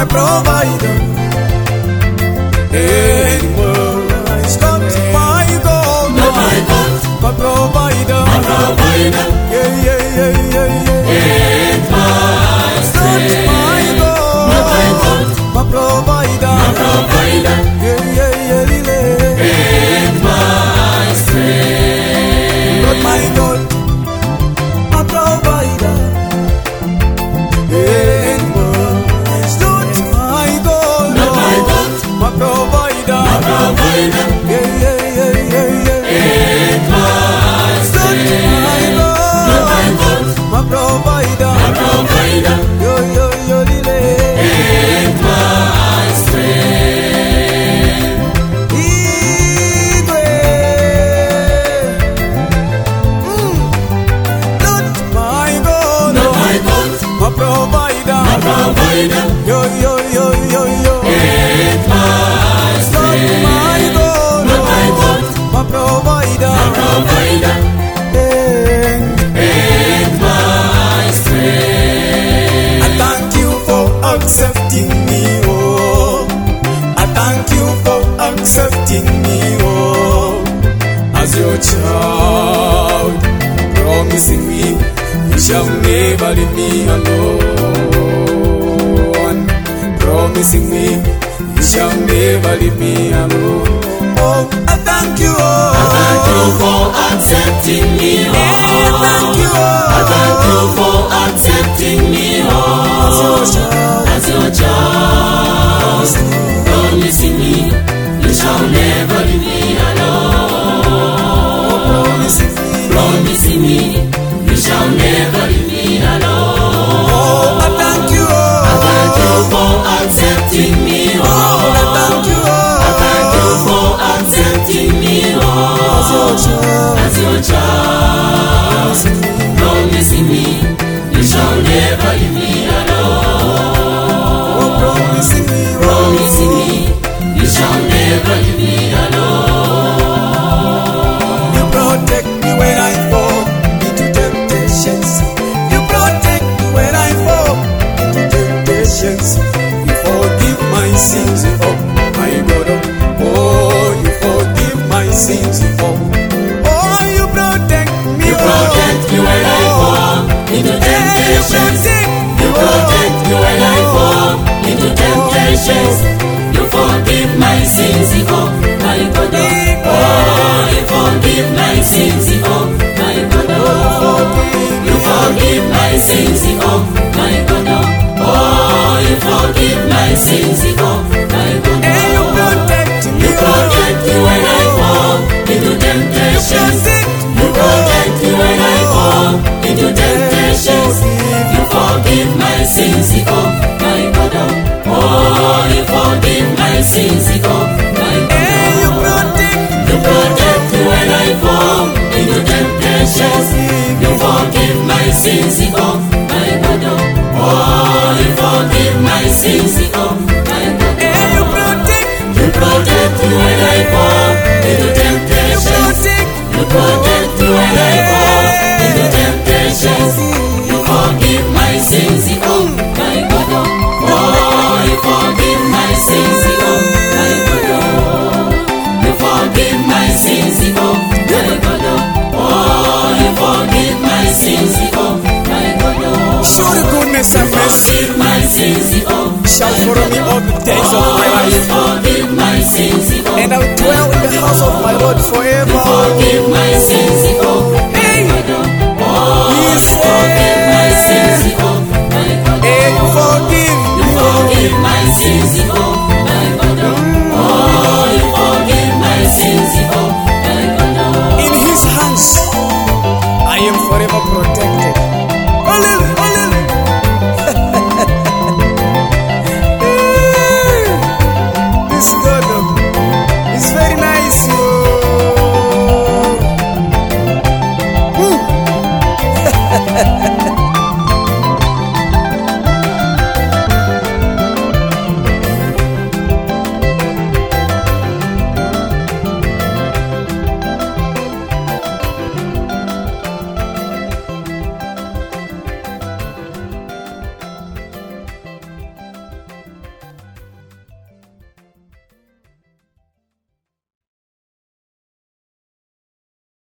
provider. It's not my God, not my God, my provider. my provider. And my strength. Not my God, not my God, my provider. my provider. And my strength. Not my God, my provider. It's not my God, not my God, my provider. my provider. And my strength. not my God, My provider, my provider. And my strength. Not my God, not my God, my provider, my provider. And my Not strength. my God, not my God, my provider, my provider. And my strength. I thank you for accepting me, oh. I thank you for accepting me, oh, as your child, promising me you shall never leave me alone, promising me you shall never leave me alone. Oh, I thank you, oh. Thank you for accepting me, oh. Thank you, oh. Thank you for accepting me, oh. As your child, promising me you shall never leave me alone. Promising me you shall never leave me alone. Oh, I thank you, oh. Thank you for accepting me, oh. Thank you, oh. Thank you for accepting me, oh. As your child, promising me you shall never leave me alone. Promising me, Promising me you shall never leave me alone. you protect me when I fall into temptations. You protect me when I fall into temptations. You forgive my sins, oh my God. Oh, you forgive my sins, oh. Oh, you protect me, You protect me when I fall into temptations. You protect me when I fall into temptations. You forgive my sins, oh my God. Oh, you forgive my sins, oh my God. You forgive my sins, oh my God. Oh, you forgive my sins, oh my God. And you protect me, You protect me when I fall into temptations. You protect me when I fall into temptations. You forgive my sins, oh my God. Oh, you forgive my sins, oh my God. You protect me when I fall into temptations. You forgive my sins, oh my God. Oh, you forgive my sins, oh my God. You protect me when I fall into temptations. You protect me when I fall into temptations. You forgive my sins, oh my God. Oh, you forgive my sins, oh my God. You forgive my sins, oh my God. Oh, you forgive my sins, oh my God. surely goodness and mercy Forgive my sins, oh shall follow me all the days of my life, forgive my sins, oh and I will dwell in the house of my Lord forever. forgive